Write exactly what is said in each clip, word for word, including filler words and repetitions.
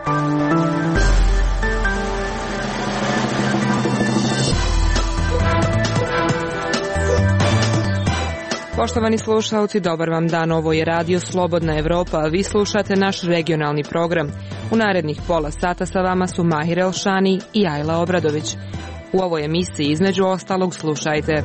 Poštovani slušalci, dobar vam dan, ovo je Radio Slobodna Evropa, a vi slušate naš regionalni program. U narednih pola sata sa vama su Mahir Elšani i Ajla Obradović. U ovoj emisiji između ostalog slušajte.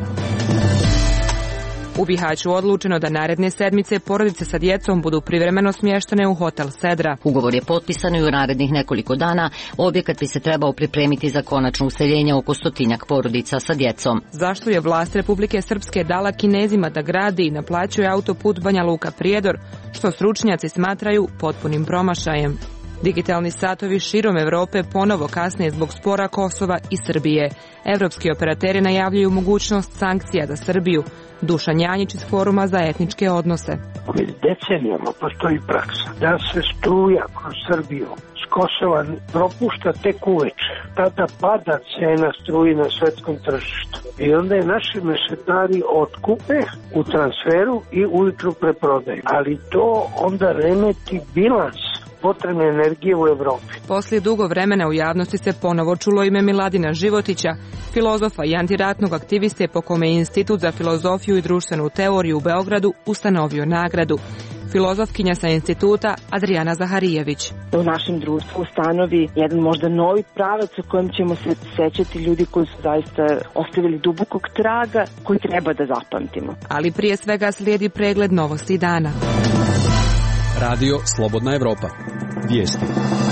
U Bihaću odlučeno da naredne sedmice porodice sa djecom budu privremeno smještene u hotel Sedra. Ugovor je potpisan i u narednih nekoliko dana objekat bi se trebao pripremiti za konačno useljenje oko stotinjak porodica sa djecom. Zašto je vlast Republike Srpske dala Kinezima da gradi i naplaćuje autoput Banja Luka-Prijedor, što stručnjaci smatraju potpunim promašajem? Digitalni satovi širom Evrope ponovo kasne zbog spora Kosova i Srbije. Evropski operateri najavljuju mogućnost sankcija za Srbiju. Dušan Janjić iz Foruma za etničke odnose. Već decenijama postoji praksa da se struja kroz Srbiju s Kosova propušta tek uveče. Tada pada cena struji na svetskom tržištu. I onda je naši mešetari otkupe u transferu i ujutru preprodaju. Ali to onda remeti bilans potrebne energije u Evropi. Poslije dugo vremena u javnosti se ponovo čulo ime Miladina Životića, filozofa i antiratnog aktiviste po kome je Institut za filozofiju i društvenu teoriju u Beogradu ustanovio nagradu. Filozofkinja sa instituta Adrijana Zaharijević. U našem društvu ustanovi jedan možda novi pravac u kojem ćemo se sećati ljudi koji su zaista ostavili dubokog traga koji treba da zapamtimo. Ali prije svega slijedi pregled novosti dana. Radio Slobodna Evropa. Vijesti.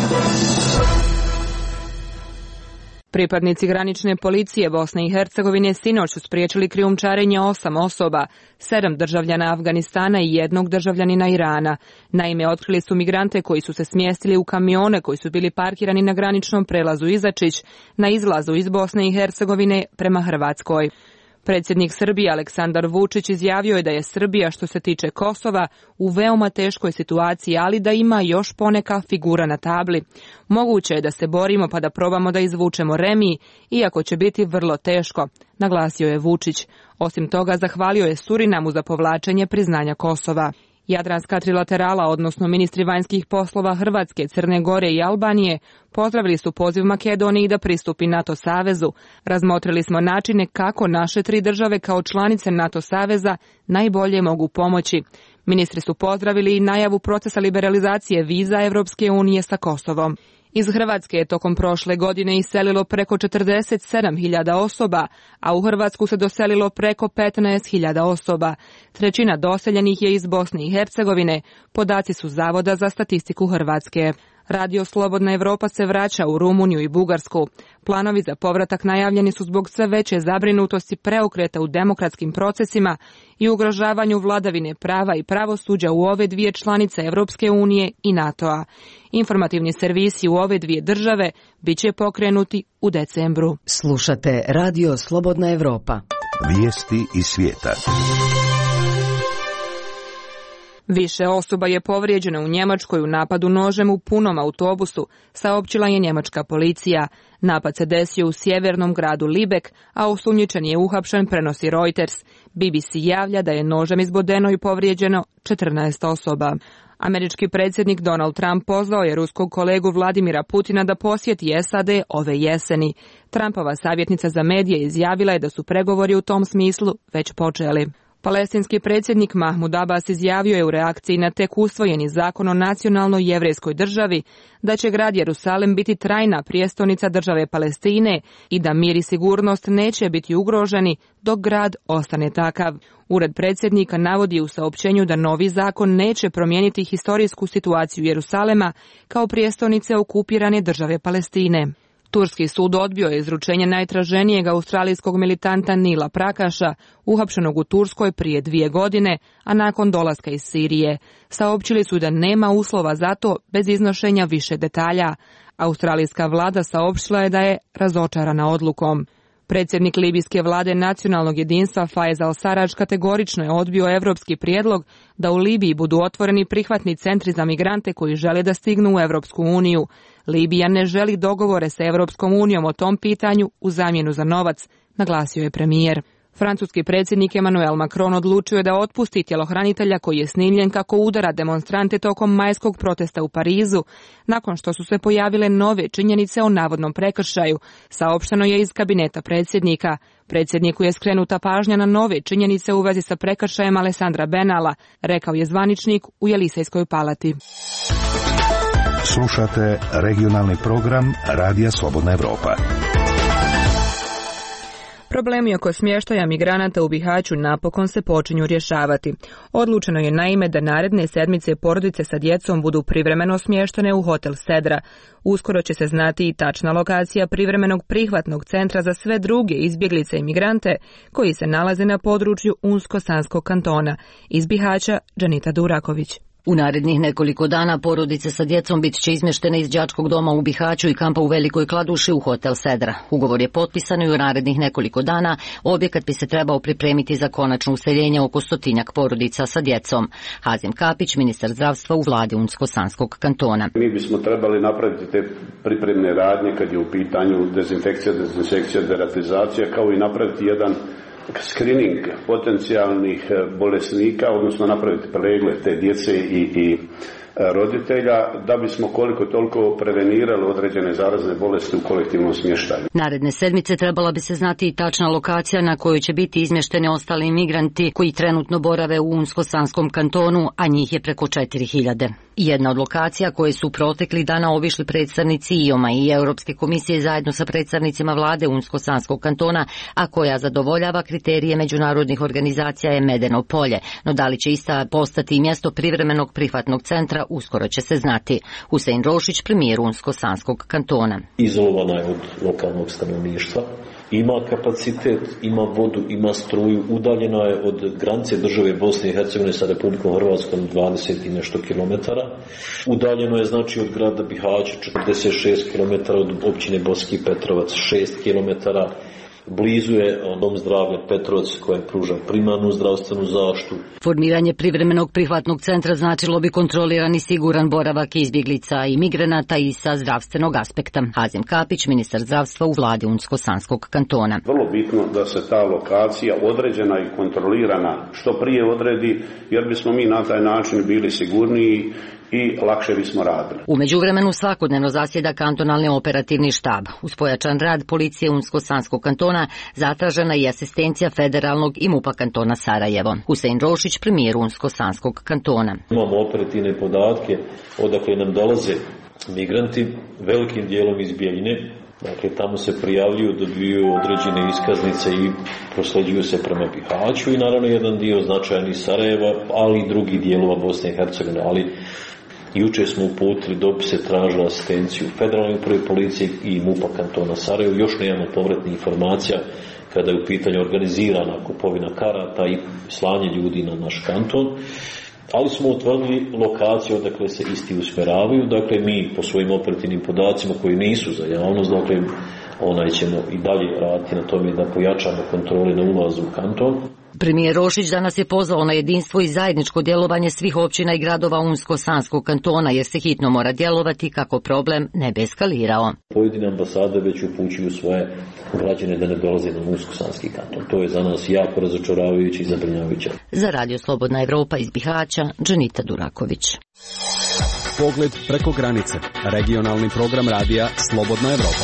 Pripadnici granične policije Bosne i Hercegovine sinoć su spriječili krijumčarenje osam osoba, sedam državljana Afganistana i jednog državljanina Irana. Naime, otkrili su migrante koji su se smjestili u kamione koji su bili parkirani na graničnom prelazu Izačić na izlazu iz Bosne i Hercegovine prema Hrvatskoj. Predsjednik Srbije Aleksandar Vučić izjavio je da je Srbija što se tiče Kosova u veoma teškoj situaciji, ali da ima još poneka figura na tabli. Moguće je da se borimo pa da probamo da izvučemo remiji, iako će biti vrlo teško, naglasio je Vučić. Osim toga, zahvalio je Surinamu za povlačenje priznanja Kosova. Jadranska trilaterala, odnosno ministri vanjskih poslova Hrvatske, Crne Gore i Albanije, pozdravili su poziv Makedoniji da pristupi NATO savezu. Razmotrili smo načine kako naše tri države kao članice NATO saveza najbolje mogu pomoći. Ministri su pozdravili i najavu procesa liberalizacije viza Evropske unije sa Kosovom. Iz Hrvatske je tokom prošle godine iselilo preko četrdeset sedam hiljada osoba, a u Hrvatsku se doselilo preko petnaest hiljada osoba. Trećina doseljenih je iz Bosne i Hercegovine, podaci su Zavoda za statistiku Hrvatske. Radio Slobodna Evropa se vraća u Rumuniju i Bugarsku. Planovi za povratak najavljeni su zbog sve veće zabrinutosti preokreta u demokratskim procesima i ugrožavanju vladavine prava i pravosuđa u ove dvije članice Evropske unije i NATO-a. Informativni servisi u ove dvije države bit će pokrenuti u decembru. Slušate Radio Slobodna Evropa. Vijesti iz svijeta. Više osoba je povrijeđeno u Njemačkoj u napadu nožem u punom autobusu, saopćila je njemačka policija. Napad se desio u sjevernom gradu Libek, a osumnjičen je uhapšen, prenosi Reuters. B B C javlja da je nožem izbodeno i povrijeđeno četrnaest osoba. Američki predsjednik Donald Trump pozvao je ruskog kolegu Vladimira Putina da posjeti S A D ove jeseni. Trumpova savjetnica za medije izjavila je da su pregovori u tom smislu već počeli. Palestinski predsjednik Mahmud Abbas izjavio je u reakciji na tek usvojeni zakon o nacionalnoj jevrejskoj državi da će grad Jerusalem biti trajna prijestolnica države Palestine i da mir i sigurnost neće biti ugroženi dok grad ostane takav. Ured predsjednika navodi u saopćenju da novi zakon neće promijeniti historijsku situaciju Jerusalema kao prijestolnice okupirane države Palestine. Turski sud odbio je izručenje najtraženijeg australijskog militanta Nila Prakaša, uhapšenog u Turskoj prije dvije godine, a nakon dolaska iz Sirije. Saopćili su da nema uslova za to bez iznošenja više detalja. Australijska vlada saopštila je da je razočarana odlukom. Predsjednik libijske vlade nacionalnog jedinstva Faiz al-Sarraj kategorično je odbio evropski prijedlog da u Libiji budu otvoreni prihvatni centri za migrante koji žele da stignu u Evropsku uniju. Libija ne želi dogovore sa Evropskom unijom o tom pitanju u zamjenu za novac, naglasio je premijer. Francuski predsjednik Emmanuel Macron odlučio je da otpusti tjelohranitelja koji je snimljen kako udara demonstrante tokom majskog protesta u Parizu, nakon što su se pojavile nove činjenice o navodnom prekršaju, saopšteno je iz kabineta predsjednika. Predsjedniku je skrenuta pažnja na nove činjenice u vezi sa prekršajem Alessandra Benalla, rekao je zvaničnik u Jelisejskoj palati. Slušate regionalni program Radija Slobodna Evropa. Problemi oko smještaja migranata u Bihaću napokon se počinju rješavati. Odlučeno je naime da naredne sedmice porodice sa djecom budu privremeno smještene u hotel Sedra. Uskoro će se znati i tačna lokacija privremenog prihvatnog centra za sve druge izbjeglice i migrante koji se nalaze na području Unsko-Sanskog kantona. Iz Bihaća, Džanita Duraković. U narednih nekoliko dana porodice sa djecom bit će izmještene iz đačkog doma u Bihaću i kampa u Velikoj Kladuši u hotel Sedra. Ugovor je potpisan i u narednih nekoliko dana objekat bi se trebao pripremiti za konačno useljenje oko stotinjak porodica sa djecom. Hazim Kapić, ministar zdravstva u vladi Unsko-Sanskog kantona. Mi bismo trebali napraviti te pripremne radnje kad je u pitanju dezinfekcija, dezinsekcija, deratizacija, kao i napraviti jedan screening potencijalnih bolesnika, odnosno napraviti pregled te djece i, i roditelja, da bismo koliko toliko prevenirali određene zarazne bolesti u kolektivnom smještaju. Naredne sedmice trebala bi se znati i tačna lokacija na kojoj će biti izmješteni ostali migranti koji trenutno borave u Unsko-Sanskom kantonu, a njih je preko četiri hiljade. Jedna od lokacija koje su protekli dana obišli predstavnici I O M-a i Europske komisije zajedno sa predstavnicima vlade Unsko-Sanskog kantona, a koja zadovoljava kriterije međunarodnih organizacija, je Medeno polje. No da li će ista postati mjesto privremenog prihvatnog centra, uskoro će se znati. Husein Rošić, premijer Unsko-Sanskog kantona. Izolovana je od lokalnog stanovništva, ima kapacitet, ima vodu, ima struju, udaljena je od granice države Bosne i Hercegovine sa Republikom Hrvatskom dvadeset i nešto kilometara. Udaljeno je znači od grada Bihaća četrdeset šest kilometara, od općine Boski Petrovac šest kilometara. Blizu je dom zdravlja Petrovac kojem pruža primarnu zdravstvenu zaštitu. Formiranje privremenog prihvatnog centra značilo bi kontroliran i siguran boravak izbjeglica i migranata i sa zdravstvenog aspekta. Hazim Kapić, ministar zdravstva u vladi Unsko-Sanskog kantona. Vrlo bitno da se ta lokacija određena i kontrolirana što prije odredi, jer bismo mi na taj način bili sigurniji i lakše bismo radili. U međuvremenu svakodnevno zasjeda kantonalni operativni štab. Uz pojačan rad policije Unsko-Sanskog kantona zatražena je asistencija federalnog i MUP-a kantona Sarajevo. Husein Rošić, premijer Unsko-Sanskog kantona. Imamo operativne podatke odakle nam dolaze migranti, velikim dijelom iz Bijeljine. Dakle, tamo se prijavljuju, dobiju određene iskaznice i prosljeđuju se prema Bihaću i naravno jedan dio značajan iz Sarajeva, ali i drugi dijelova Bosne i Hercegovine, ali jučer smo uputili dopise, tražili asistenciju federalne uprave policije i MUP-a kantona Sarajevo. Još nemamo povratnih informacija kada je u pitanju organizirana kupovina karata i slanje ljudi na naš kanton. Ali smo utvrdili lokaciju odakle se isti usmjeravaju. Dakle, mi po svojim operativnim podacima koji nisu za javnost, dakle, onaj ćemo i dalje raditi na tome da pojačamo kontrole na ulazu u kanton. Premijer Rošić danas je pozvao na jedinstvo i zajedničko djelovanje svih općina i gradova Unsko-Sanskog kantona, jer se hitno mora djelovati kako problem ne bi eskalirao. Pojedine ambasade već upućuju svoje građane da ne dolaze na Unsko-Sanski kanton. To je za nas jako razočaravajuće i zabrinjavajuće. Za Radio Slobodna Evropa iz Bihaća, Džanita Duraković. Pogled preko granice. Regionalni program radija Slobodna Evropa.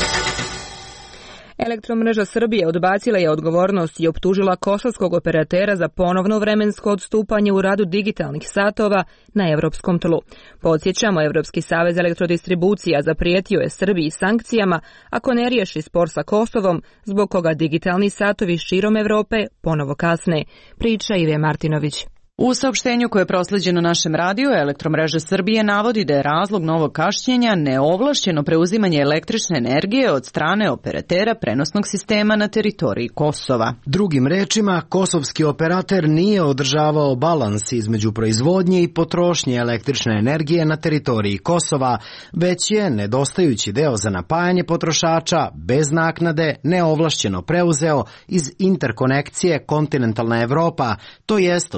Elektromreža Srbije odbacila je odgovornost i optužila kosovskog operatera za ponovno vremensko odstupanje u radu digitalnih satova na europskom tlu. Podsjećamo, Evropski savez elektrodistribucija zaprijetio je Srbiji sankcijama ako ne riješi spor sa Kosovom, zbog koga digitalni satovi širom Europe ponovo kasne. Priča Ive Martinović. U saopštenju koje je proslijeđeno našem radiju, Elektromreža Srbije navodi da je razlog novog kašnjenja neovlašćeno preuzimanje električne energije od strane operatera prenosnog sistema na teritoriji Kosova. Drugim rečima, kosovski operater nije održavao balans između proizvodnje i potrošnje električne energije na teritoriji Kosova, već je nedostajući deo za napajanje potrošača bez naknade neovlašćeno preuzeo iz interkonekcije Kontinentalna Evropa, to jest od svih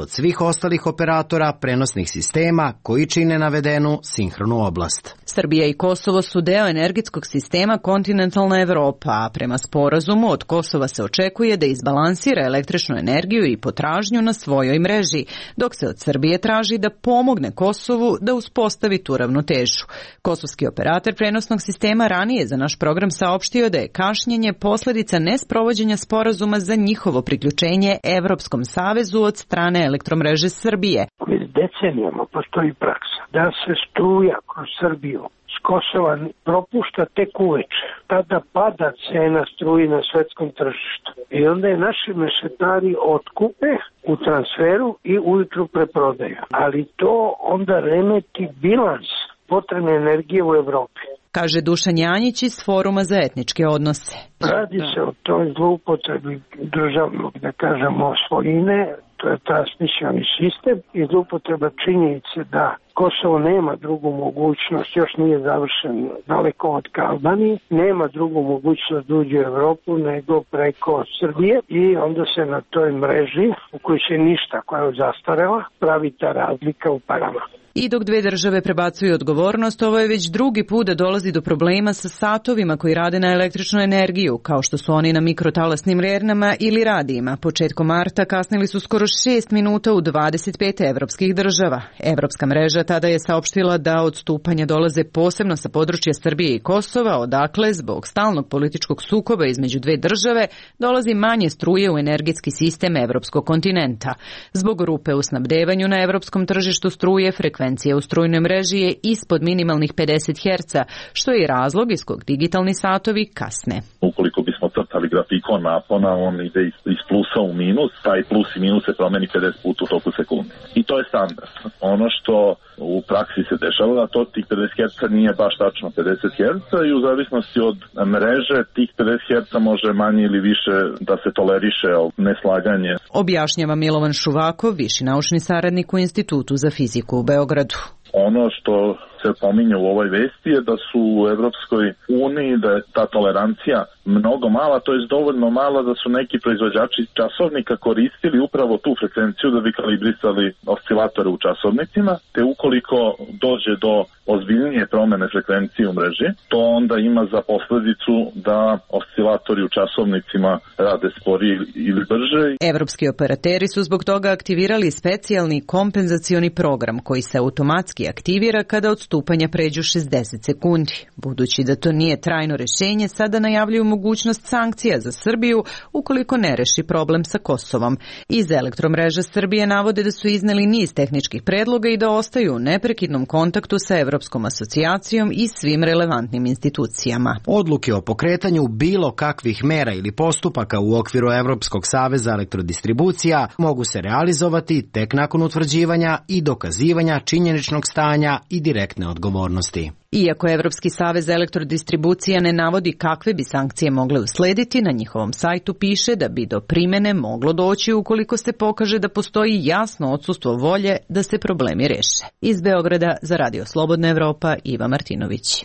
ostalih operatora prenosnih sistema koji čine navedenu sinhronu oblast. Srbija i Kosovo su deo energetskog sistema kontinentalna Evropa, a prema sporazumu od Kosova se očekuje da izbalansira električnu energiju i potražnju na svojoj mreži, dok se od Srbije traži da pomogne Kosovu da uspostavi tu ravnotežu. Kosovski operator prenosnog sistema ranije za naš program saopštio da je kašnjenje posledica nesprovođenja sporazuma za njihovo priključenje Evropskom savezu od strane Elektromreže Srbije. Već decenijama postoji praksa da se struja kroz Srbiju s Kosova propušta tek uveče. Tada pada cena struji na svetskom tržištu. I onda je naši mešetari otkupe u transferu i ujutru preprodaju. Ali to onda remeti bilans potrebne energije u Evropi. Kaže Dušan Janjić iz Foruma za etničke odnose. Radi se o toj zloupotrebi državnog, da kažemo, svojine, to je transmisioni sistem i zloupotreba činjenice da Kosovo nema drugu mogućnost, još nije završen daleko od Albanije, nema drugu mogućnost da uđe u Evropu nego preko Srbije i onda se na toj mreži, u kojoj se ništa, koja je zastarela, pravi ta razlika u parama. I dok dve države prebacuju odgovornost, ovo je već drugi put da dolazi do problema sa satovima koji rade na električnu energiju, kao što su oni na mikrotalasnim rernama ili radijima. Početkom marta kasnili su skoro šest minuta u dvadeset pet evropskih država. Evropska mreža tada je saopštila da odstupanja dolaze posebno sa područja Srbije i Kosova, odakle, zbog stalnog političkog sukoba između dve države, dolazi manje struje u energetski sistem evropskog kontinenta. Zbog rupe u snabdevanju na evropskom tržištu struje, frekvencija u strujnoj mreži je ispod minimalnih pedeset herca, što je i razlog iz kog digitalni satovi kasne. Ukoliko bismo crtali grafikon napona, on ide iz plusa u minus, taj plus i minus se promeni pedeset puta u toku sekunde. I to je standard. Ono što u praksi se dešava, da to tih pedeset herca nije baš tačno pedeset herca i u zavisnosti od mreže tih pedeset herca može manje ili više da se toleriše neslaganje. Objašnjava Milovan Šuvakov, viši naučni saradnik u Institutu za fiziku u Beogradu. Ono što se pominje u ovoj vesti je da su u Evropskoj uniji, da je ta tolerancija mnogo mala, to je dovoljno mala da su neki proizvođači časovnika koristili upravo tu frekvenciju da bi kalibrisali oscilatore u časovnicima, te ukoliko dođe do ozbiljnije promene frekvencije u mreži, to onda ima za posledicu da oscilatori u časovnicima rade sporije ili brže. Evropski operateri su zbog toga aktivirali specijalni kompenzacioni program koji se automatski aktivira kada odstupanja pređu šezdeset sekundi. Budući da to nije trajno rešenje, sada najavljuju mogućnost sankcija za Srbiju ukoliko ne reši problem sa Kosovom. Iz Elektromreža Srbije navode da su izneli niz tehničkih predloga i da ostaju u neprekidnom kontaktu sa Evropskom asocijacijom i svim relevantnim institucijama. Odluke o pokretanju bilo kakvih mera ili postupaka u okviru Evropskog saveza elektrodistribucija mogu se realizovati tek nakon utvrđivanja i dokazivanja činjeničnog stanja i direktne odgovornosti. Iako Evropski savez elektrodistribucija ne navodi kakve bi sankcije mogle uslediti, na njihovom sajtu piše da bi do primene moglo doći ukoliko se pokaže da postoji jasno odsustvo volje da se problemi reše. Iz Beograda za Radio Slobodna Evropa, Iva Martinović.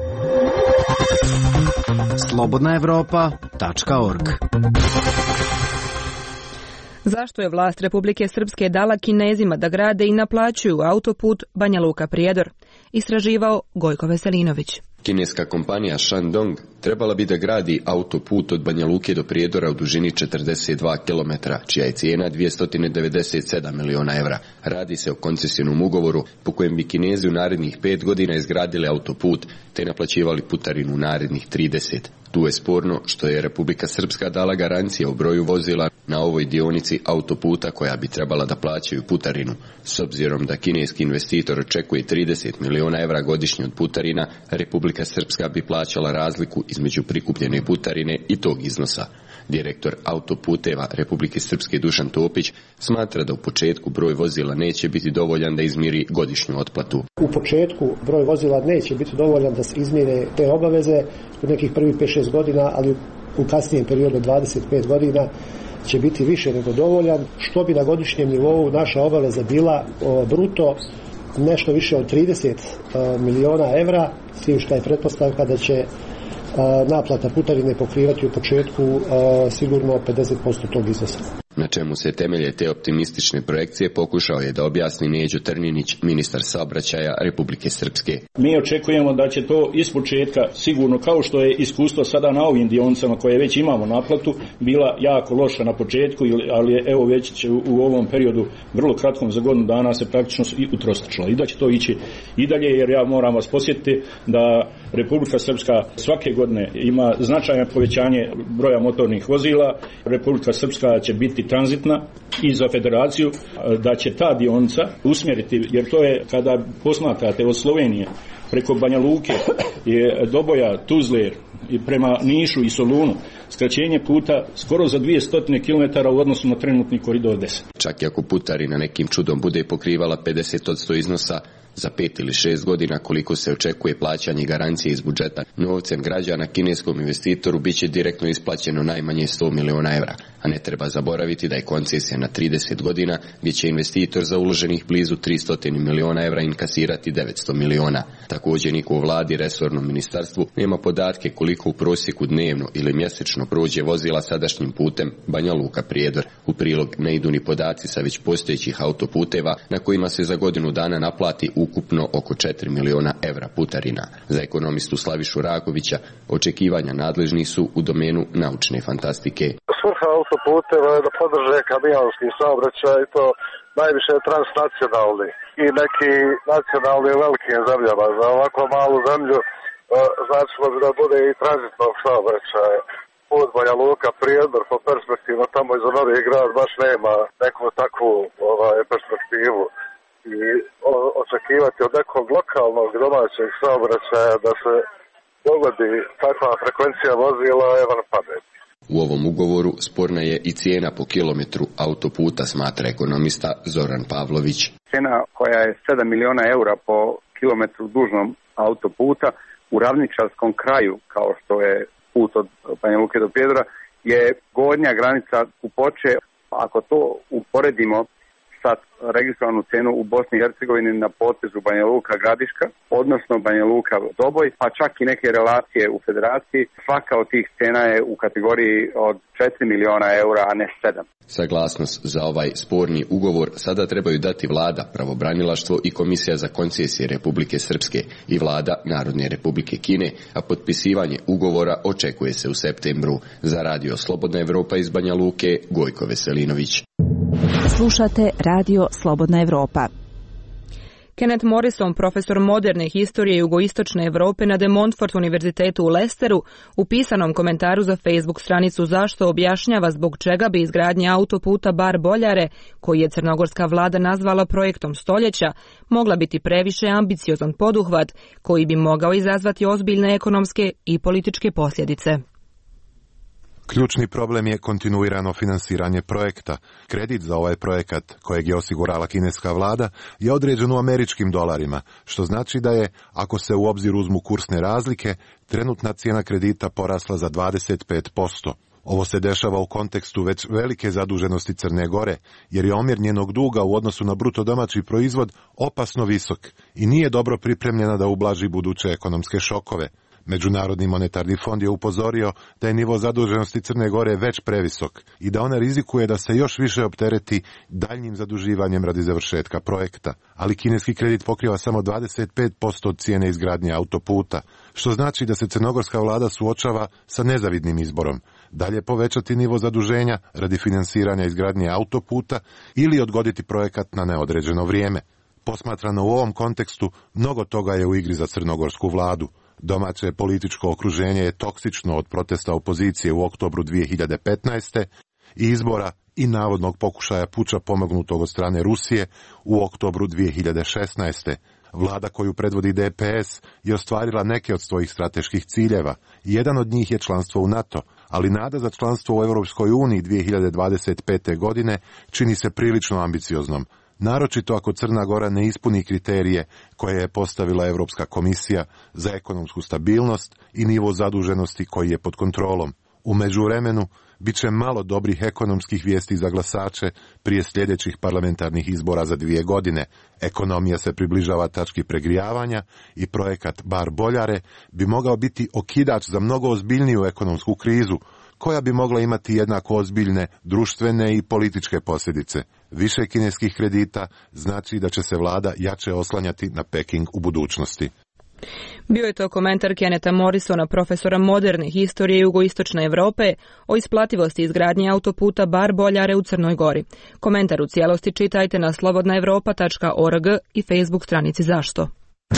slobodna evropa tačka org. Zašto je vlast Republike Srpske dala Kinezima da grade i naplaćuju autoput Banja Luka-Prijedor? Istraživao Gojko Veselinović. Kineska kompanija Shandong trebala bi da gradi autoput od Banja Luke do Prijedora u dužini četrdeset dva kilometra, čija je cijena dvjesto devedeset sedam miliona evra. Radi se o koncesijnom ugovoru po kojem bi Kinezi u narednih pet godina izgradili autoput te naplaćivali putarinu u narednih trideset. Tu je sporno što je Republika Srpska dala garancije o broju vozila na ovoj dionici autoputa koja bi trebala da plaćaju putarinu. S obzirom da kineski investitor očekuje trideset miliona evra godišnje od putarina, Republika Srpska bi plaćala razliku između prikupljene putarine i tog iznosa. Direktor autoputeva Republike Srpske Dušan Topić smatra da u početku broj vozila neće biti dovoljan da izmiri godišnju otplatu. U početku broj vozila neće biti dovoljan da se izmire te obaveze u nekih prvih pet šest godina, ali u kasnijem periodu dvadeset pet godina će biti više nego dovoljan, što bi na godišnjem nivou naša obaveza bila bruto nešto više od trideset miliona evra, s tim što je pretpostavka da će naplata putarine pokrivati u početku sigurno pedeset posto tog iznosa. Na čemu se temelje te optimistične projekcije pokušao je da objasni Neđo Trninić, ministar saobraćaja Republike Srpske. Mi očekujemo da će to ispočetka, sigurno kao što je iskustvo sada na ovim dionicama koje već imamo naplatu, bila jako loša na početku, ali je evo već će u ovom periodu vrlo kratkom za godinu dana se praktično i utrostručila i da će to ići i dalje, jer ja moram vas podsjetiti da Republika Srpska svake godine ima značajno povećanje broja motornih vozila. Republika Srpska će biti tranzitna i za federaciju, da će ta dionica usmjeriti, jer to je kada posmatrate od Slovenije preko Banja Luke, je Doboja, Tuzle i prema Nišu i Solunu, skraćenje puta skoro za dvjesto kilometara u odnosu na trenutni koridor deset. Čak i ako putarina nekim čudom bude pokrivala pedeset posto iznosa, za pet ili šest godina koliko se očekuje plaćanje garancije iz budžeta novcem građana, kineskom investitoru bit će direktno isplaćeno najmanje sto miliona evra, a ne treba zaboraviti da je koncesija na trideset godina gdje će investitor za uloženih blizu tristo miliona evra inkasirati devetsto miliona. Također niko u vladi, resornom ministarstvu nema podatke koliko u prosjeku dnevno ili mjesečno prođe vozila sadašnjim putem Banja Luka Prijedor. U prilog ne idu ni podaci sa već postojećih autoputeva na kojima se za godinu dana naplati ukupno oko četiri miliona evra putarina. Za ekonomistu Slavišu Rakovića očekivanja nadležnih su u domenu naučne fantastike. Svrha autoputeva je da podrže kamionski saobraćaj i to najviše transnacionalni i neki nacionalni u velikim zemljama. Za ovako malu zemlju značilo bi da bude i tranzitnog saobraćaja. Put Banja Luka Prijedor po perspektivu tamo iz Novi Grad baš nema neku takvu ovaj, perspektivu. I očekivati od nekog lokalnog domaćeg saobraćaja da se dogodi takva frekvencija vozila je van pameti. U ovom ugovoru sporna je i cijena po kilometru autoputa, smatra ekonomista Zoran Pavlović. Cijena koja je sedam miliona eura po kilometru dužnom autoputa u ravničarskom kraju, kao što je put od Banja Luke do Prijedora, je gornja granica kupoće. Ako to uporedimo sa registrovanu cenu u Bosni i Hercegovini na potezu Banja Luka Gradiška, odnosno Banja Luka Doboj, pa čak i neke relacije u federaciji, svaka od tih cena je u kategoriji od četiri miliona eura, a ne sedam. Saglasnost za ovaj sporni ugovor sada trebaju dati vlada, pravobranilaštvo i Komisija za koncesije Republike Srpske i vlada Narodne Republike Kine, a potpisivanje ugovora očekuje se u septembru. Za Radio Slobodna Evropa iz Banja Luke, Gojko Veselinović. Slušate Radio Slobodna Evropa. Kenneth Morrison, profesor moderne historije jugoistočne Evrope na De Montfort univerzitetu u Leicesteru, u pisanom komentaru za Facebook stranicu Zašto objašnjava zbog čega bi izgradnja autoputa Bar-Boljare, koji je crnogorska vlada nazvala projektom stoljeća, mogla biti previše ambiciozan poduhvat koji bi mogao izazvati ozbiljne ekonomske i političke posljedice. Ključni problem je kontinuirano finansiranje projekta. Kredit za ovaj projekat, kojeg je osigurala kineska vlada, je određen u američkim dolarima, što znači da je, ako se u obzir uzmu kursne razlike, trenutna cijena kredita porasla za dvadeset pet posto. Ovo se dešava u kontekstu već velike zaduženosti Crne Gore, jer je omjer njenog duga u odnosu na bruto domaći proizvod opasno visok i nije dobro pripremljena da ublaži buduće ekonomske šokove. Međunarodni monetarni fond je upozorio da je nivo zaduženosti Crne Gore već previsok i da ona rizikuje da se još više optereti daljnjim zaduživanjem radi završetka projekta. Ali kineski kredit pokriva samo dvadeset pet posto od cijene izgradnje autoputa, što znači da se crnogorska vlada suočava sa nezavidnim izborom. Dalje povećati nivo zaduženja radi finansiranja izgradnje autoputa ili odgoditi projekat na neodređeno vrijeme. Posmatrano u ovom kontekstu, mnogo toga je u igri za crnogorsku vladu. Domaće političko okruženje je toksično od protesta opozicije u oktobru dvije hiljade petnaeste i izbora i navodnog pokušaja puča pomognutog od strane Rusije u oktobru dvije hiljade šesnaeste. Vlada koju predvodi D P S je ostvarila neke od svojih strateških ciljeva. Jedan od njih je članstvo u NATO, ali nada za članstvo u Europskoj uniji dvije hiljade dvadeset pete. godine čini se prilično ambicioznom. Naročito ako Crna Gora ne ispuni kriterije koje je postavila Europska komisija za ekonomsku stabilnost i nivo zaduženosti koji je pod kontrolom. U međuvremenu, bit će malo dobrih ekonomskih vijesti za glasače prije sljedećih parlamentarnih izbora za dvije godine. Ekonomija se približava tački pregrijavanja i projekat Bar-Boljare bi mogao biti okidač za mnogo ozbiljniju ekonomsku krizu, koja bi mogla imati jednako ozbiljne društvene i političke posljedice. Više kineskih kredita znači da će se vlada jače oslanjati na Peking u budućnosti. Bio je to komentar Kenneta Morrisona, profesora moderne historije jugoistočne Evrope, o isplativosti izgradnje autoputa Bar-Boljare u Crnoj Gori. Komentar u cijelosti čitajte na slobodna evropa tačka org i Facebook stranici Zašto.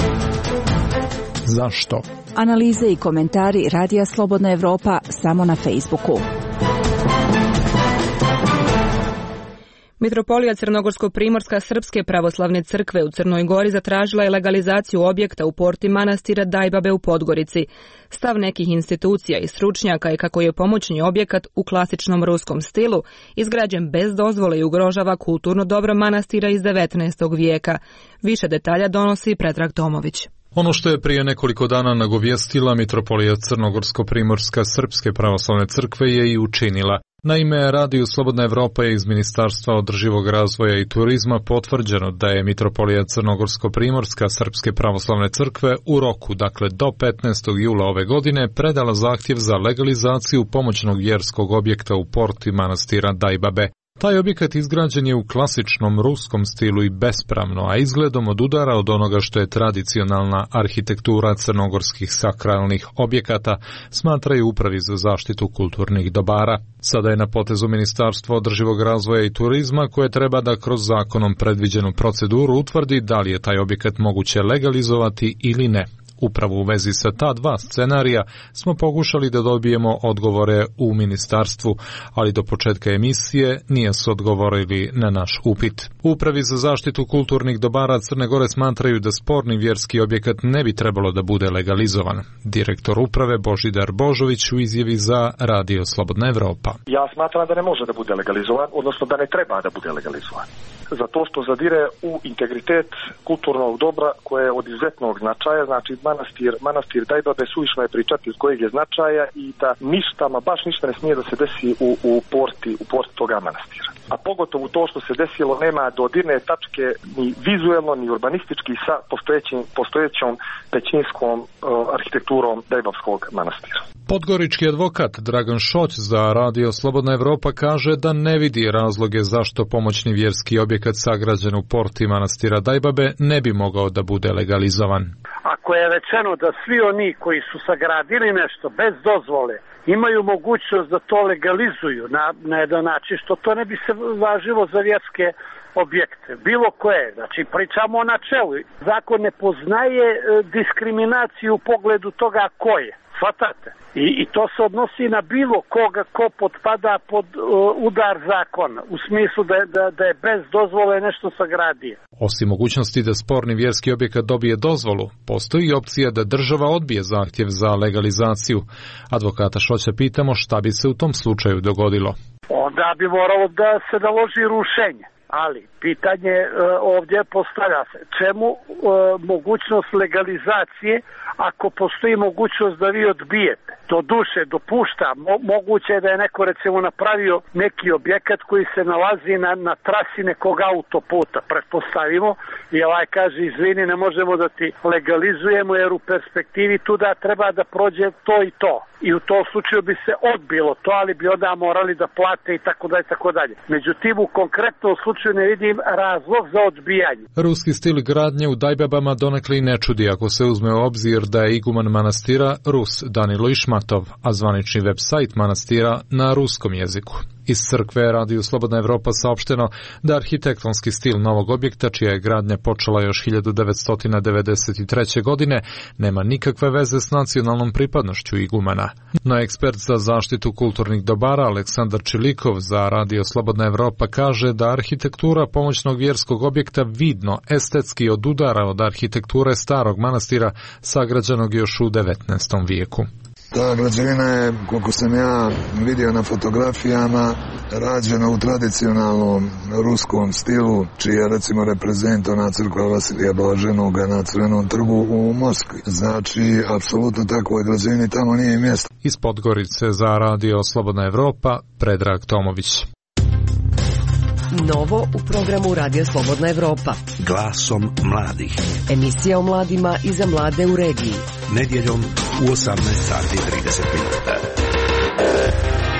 Zašto? Analize i komentari Radija Slobodna Evropa samo na Facebooku. Mitropolija Crnogorsko-Primorska Srpske pravoslavne crkve u Crnoj Gori zatražila je legalizaciju objekta u porti manastira Dajbabe u Podgorici. Stav nekih institucija i stručnjaka je kako je pomoćni objekat u klasičnom ruskom stilu izgrađen bez dozvole i ugrožava kulturno dobro manastira iz devetnaestog vijeka. Više detalja donosi Predrag Tomović. Ono što je prije nekoliko dana nagovijestila Mitropolija Crnogorsko-Primorska Srpske pravoslavne crkve je i učinila. Naime, Radio Slobodna Evropa je iz Ministarstva održivog razvoja i turizma potvrđeno da je Mitropolija Crnogorsko-Primorska Srpske pravoslavne crkve u roku, dakle do petnaestog jula ove godine, predala zahtjev za legalizaciju pomoćnog vjerskog objekta u porti manastira Dajbabe. Taj objekat izgrađen je u klasičnom ruskom stilu i bespravno, a izgledom odudara od onoga što je tradicionalna arhitektura crnogorskih sakralnih objekata, smatraju Upravi za zaštitu kulturnih dobara. Sada je na potezu Ministarstvo održivog razvoja i turizma koje treba da kroz zakonom predviđenu proceduru utvrdi da li je taj objekat moguće legalizovati ili ne. Upravo u vezi sa ta dva scenarija smo pokušali da dobijemo odgovore u ministarstvu, ali do početka emisije nije su odgovorili na naš upit. Upravi za zaštitu kulturnih dobara Crne Gore smatraju da sporni vjerski objekat ne bi trebalo da bude legalizovan. Direktor uprave Božidar Božović u izjavi za Radio Slobodna Evropa. Ja smatram da ne može da bude legalizovan, odnosno da ne treba da bude legalizovan. Zato što zadire u integritet kulturnog dobra koje je od izuzetnog značaja, znači manastir, manastir Dajbabe suvišno je pričati od kojeg je značaja i da ništa, ma baš ništa ne smije da se desi u, u porti, u porti toga manastira. A pogotovo to što se desilo nema dodirne tačke ni vizuelno ni urbanistički sa postojećim, postojećom pećinskom uh, arhitekturom Dajbavskog manastira. Podgorički advokat Dragan Šoć za Radio Slobodna Evropa kaže da ne vidi razloge zašto pomoćni vjerski objekat sagrađen u porti manastira Dajbabe ne bi mogao da bude legalizovan. Ako je rečeno da svi oni koji su sagradili nešto bez dozvole imaju mogućnost da to legalizuju na, na jedan način, što to ne bi se važilo za vjerske objekte, bilo koje, znači pričamo o načelu. Zakon ne poznaje diskriminaciju u pogledu toga ko je, shvatate? I, I to se odnosi na bilo koga ko potpada pod uh, udar zakona, u smislu da, da, da je bez dozvole nešto sagradio. Osim mogućnosti da sporni vjerski objekat dobije dozvolu, postoji i opcija da država odbije zahtjev za legalizaciju. Advokata Šoća pitamo šta bi se u tom slučaju dogodilo. Onda bi moralo da se naloži rušenje. Ali pitanje e, ovdje postavlja se čemu e, mogućnost legalizacije ako postoji mogućnost da vi odbijete. Do duše dopušta, mo, moguće je da je neko recimo napravio neki objekat koji se nalazi na, na trasi nekog autoputa, pretpostavimo, i ovaj kaže izvini ne možemo da ti legalizujemo jer u perspektivi tu da treba da prođe to i to. I u tom slučaju bi se odbilo to, ali bi onda morali da plate i tako dalje, tako dalje. Međutim, u konkretnom slučaju ne vidim razlog za odbijanje. Ruski stil gradnje u Dajbabama donekle i ne čudi ako se uzme u obzir da je iguman manastira Rus Danilo Išmatov, a zvanični web sajt manastira na ruskom jeziku. Iz crkve Radio Slobodna Evropa saopšteno da arhitektonski stil novog objekta, čija je gradnja počela još hiljadu devetsto devedeset treće. godine, nema nikakve veze s nacionalnom pripadnošću igumana. No ekspert za zaštitu kulturnih dobara Aleksandar Čilikov za Radio Slobodna Evropa kaže da arhitektura pomoćnog vjerskog objekta vidno estetski odudara od arhitekture starog manastira sagrađenog još u devetnaestom vijeku. Ta građevina je, koliko sam ja vidio na fotografijama, rađena u tradicionalnom ruskom stilu, čiji je recimo reprezent ona crkva Vasilija Blaženoga na Crvenom trgu u Moskvi. Znači, apsolutno takvoj građevini tamo nije mjesto. Iz Podgorice za Radio Slobodna Evropa, Predrag Tomović. Novo u programu Radio Slobodna Evropa. Glasom mladih. Emisija o mladima i za mlade u regiji. Nedjeljom u osamnaest sati i trideset minuta.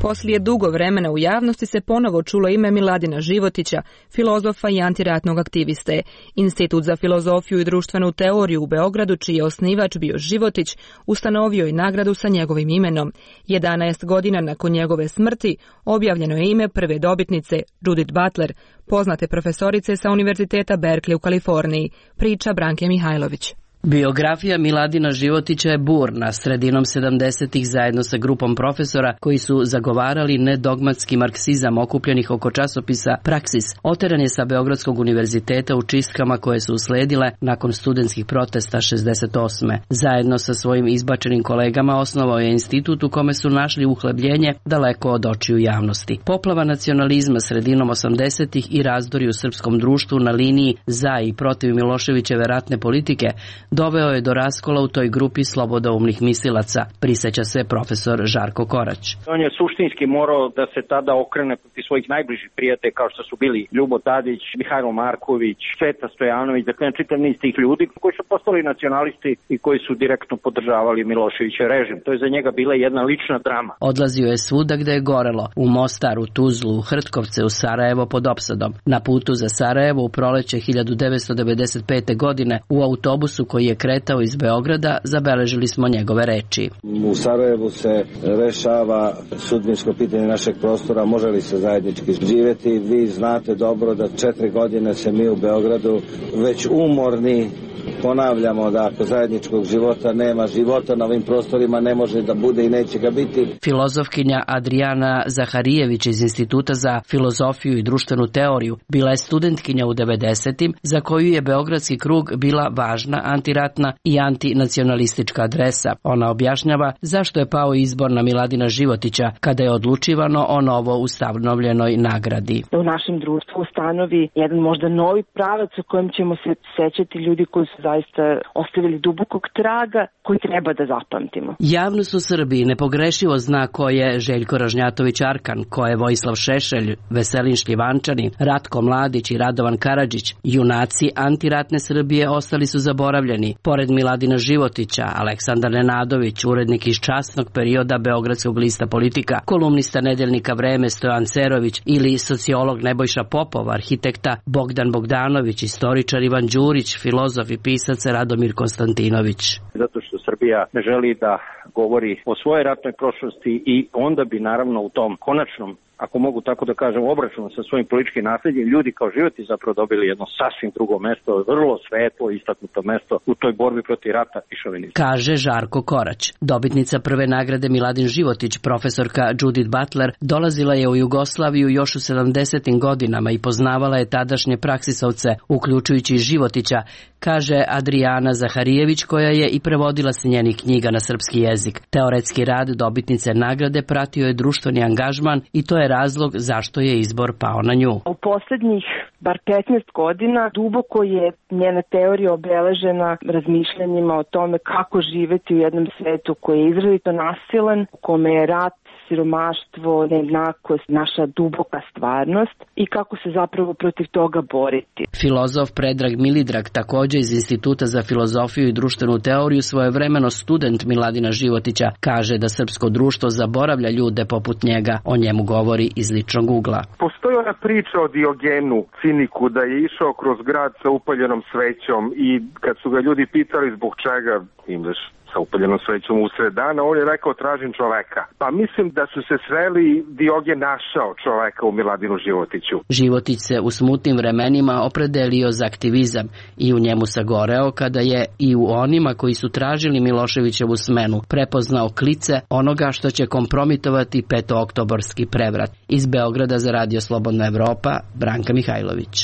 Poslije dugo vremena u javnosti se ponovo čulo ime Miladina Životića, filozofa i antiratnog aktiviste. Institut za filozofiju i društvenu teoriju u Beogradu, čiji je osnivač bio Životić, ustanovio i nagradu sa njegovim imenom. jedanaest godina nakon njegove smrti objavljeno je ime prve dobitnice, Judith Butler, poznate profesorice sa Univerziteta Berkeley u Kaliforniji, priča Branke Mihajlović. Biografija Miladina Životića je burna. Sredinom sedamdesetih zajedno sa grupom profesora koji su zagovarali nedogmatski marksizam okupljenih oko časopisa Praksis, oteran je sa Beogradskog univerziteta u čistkama koje su usledile nakon studentskih protesta šezdeset osme. Zajedno sa svojim izbačenim kolegama osnovao je institut u kome su našli uhlebljenje daleko od očiju javnosti. Poplava nacionalizma sredinom osamdesetih i razdori u srpskom društvu na liniji za i protiv Miloševićeve ratne politike doveo je do raskola u toj grupi slobodoumnih mislilaca, prisjeća se profesor Žarko Korać. On je suštinski morao da se tada okrene protiv svojih najbližih prijatelja kao što su bili Ljubo Tadić, Mihajlo Marković, Sveta Stojanović, dakle čitav niz tih ljudi koji su postali nacionalisti i koji su direktno podržavali Miloševićev režim. To je za njega bila jedna lična drama. Odlazio je svuda gde je gorelo, u Mostaru, Tuzlu, u Hrtkovce, u Sarajevo pod opsadom. Na putu za Sarajevo u proleće hiljadu devetsto devedeset pete. godine u autobusu koji je kretao iz Beograda, zabeležili smo njegove reči. U Sarajevu se rešava sudbinsko pitanje našeg prostora, može li se zajednički živjeti. Vi znate dobro da četiri godine se mi u Beogradu već umorni ponavljamo da ako zajedničkog života nema, života na ovim prostorima ne može da bude i neće ga biti. Filozofkinja Adriana Zaharijević iz Instituta za filozofiju i društvenu teoriju bila je studentkinja u devedesetim za koju je Beogradski krug bila važna antiratna i antinacionalistička adresa. Ona objašnjava zašto je pao izbor na Miladina Životića kada je odlučivano o novo ustanovljenoj nagradi. U našem društvu ustanovi jedan možda novi pravac u kojem ćemo se sećati ljudi koji su zaista ostavili dubokog traga koji treba da zapamtimo. Javnost u Srbiji nepogrešivo zna ko je Željko Ražnjatović Arkan, ko je Vojislav Šešelj, Veselin Šljivančanin, Ratko Mladić i Radovan Karadžić. Junaci antiratne Srbije ostali su zaboravljeni. Pored Miladina Životića, Aleksandar Nenadović, urednik iz časnog perioda Beogradskog lista Politika, kolumnista nedeljnika Vreme Stojan Cerović ili sociolog Nebojša Popov, arhitekta Bogdan Bogdanović, istoričar Ivan Đurić, filozof i pisac Radomir Konstantinović. Zato što Srbija ne želi da govori o svojoj ratnoj prošlosti i onda bi naravno u tom konačnom, ako mogu tako da kažem, obračunu sa svojim političkim nasljedjem, ljudi kao Životić zapravo dobili jedno sasvim drugo mesto, vrlo svetlo i istaknuto mesto u toj borbi protiv rata i šovinizma. Kaže Žarko Korać. Dobitnica prve nagrade Miladin Životić, profesorka Judith Butler, dolazila je u Jugoslaviju još u sedamdesetim godinama i poznavala je tadašnje praksisovce, uključujući i Životića, kaže Adriana Zaharijević, koja je i prevodila se njenih knjiga na srpski jezik. Teoretski rad dobitnice nagrade pratio je društveni angažman i to je razlog zašto je izbor pao na nju. U posljednjih bar petnaest godina duboko je njena teorija obeležena razmišljanjima o tome kako živeti u jednom svetu koji je izrazito nasilan, u kome je rat, siromaštvo, nejednakost, naša duboka stvarnost i kako se zapravo protiv toga boriti. Filozof Predrag Milidrag, također iz Instituta za filozofiju i društvenu teoriju, svojevremeno student Miladina Životića, kaže da srpsko društvo zaboravlja ljude poput njega. O njemu govori iz ličnog ugla. Postoji ona priča o Diogenu, ciniku, da je išao kroz grad sa upaljenom svećom i kad su ga ljudi pitali zbog čega imaš sa upaljenom svećom usred dana, on je rekao tražim čoveka. Pa mislim da su se sreli, Diogen našao čoveka u Miladinu Životiću. Životić se u smutnim vremenima opredelio za aktivizam i u njemu sagoreo kada je i u onima koji su tražili Miloševićevu smenu prepoznao klice onoga što će kompromitovati petooktobarski prevrat. Iz Beograda za Radio Slobodna Evropa, Branka Mihajlović.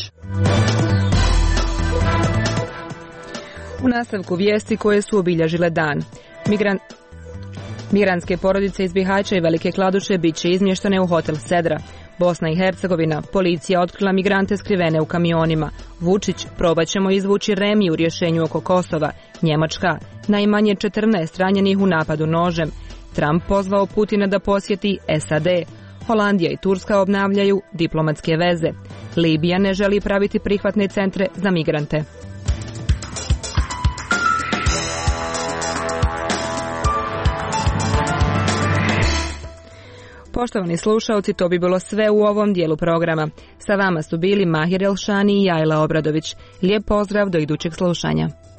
U nastavku vijesti koje su obilježile dan. Migran... Migrantske porodice iz Bihaća i Velike Kladuše bit će izmještene u hotel Sedra. Bosna i Hercegovina, policija otkrila migrante skrivene u kamionima. Vučić, probat ćemo izvući remi u rješenju oko Kosova. Njemačka, najmanje četrnaest ranjenih u napadu nožem. Trump pozvao Putina da posjeti S A D. Holandija i Turska obnavljaju diplomatske veze. Libija ne želi praviti prihvatne centre za migrante. Poštovani slušalci, to bi bilo sve u ovom dijelu programa. Sa vama su bili Mahir Elšani i Jajla Obradović. Lijep pozdrav do idućeg slušanja.